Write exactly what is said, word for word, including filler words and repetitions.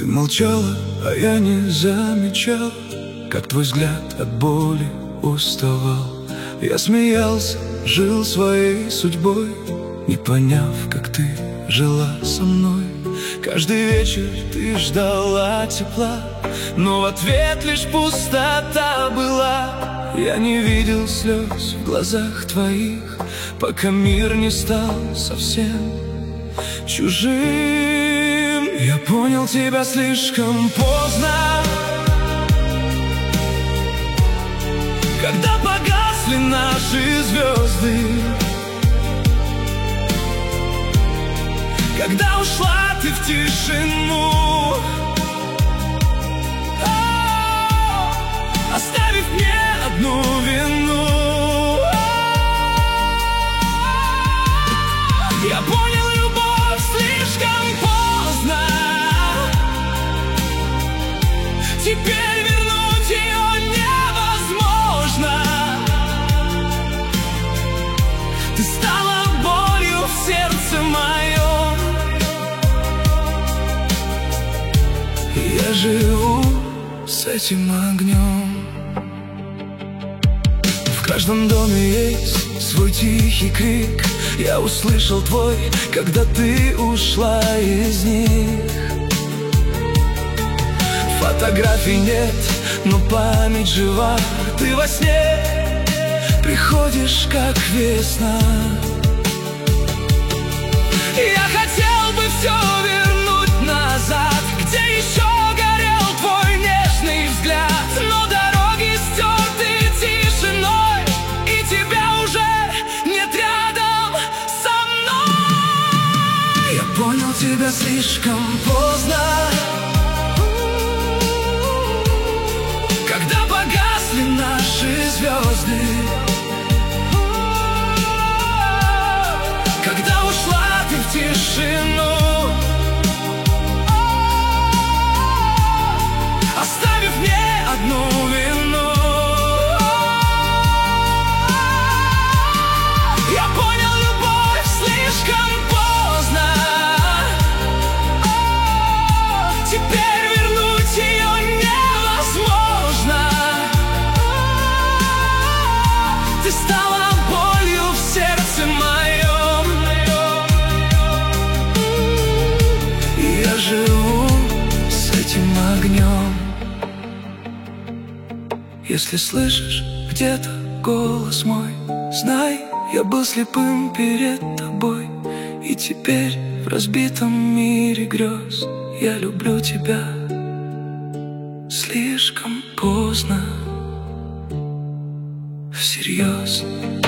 Ты молчала, а я не замечал, как твой взгляд от боли уставал. Я смеялся, жил своей судьбой, не поняв, как ты жила со мной. Каждый вечер ты ждала тепла, но в ответ лишь пустота была. Я не видел слез в глазах твоих, пока мир не стал совсем чужим. Я понял тебя слишком поздно, когда погасли наши звезды, когда ушла ты в тишину, оставив мне одну вину. Я понял любовь слишком поздно, теперь вернуть ее невозможно. Ты стала болью в сердце моем. Я живу с этим огнем. В каждом доме есть свой тихий крик. Я услышал твой, когда ты ушла из них. Фотографий нет, но память жива. Ты во сне приходишь, как весна. Я хотел бы все вернуть назад, где еще горел твой нежный взгляд, но дороги стерты тишиной, и тебя уже нет рядом со мной. Я понял тебя слишком поздно, когда погасли наши звезды, когда ушла ты в тишину, оставив мне одну вину. Я понял любовь слишком поздно, теперь вернуть ее невозможно. Ты стала болью в сердце моем. Я живу с этим огнем. Если слышишь где-то голос мой, знай, я был слепым перед тобой, и теперь в разбитом мире грез я люблю тебя слишком поздно, всерьез.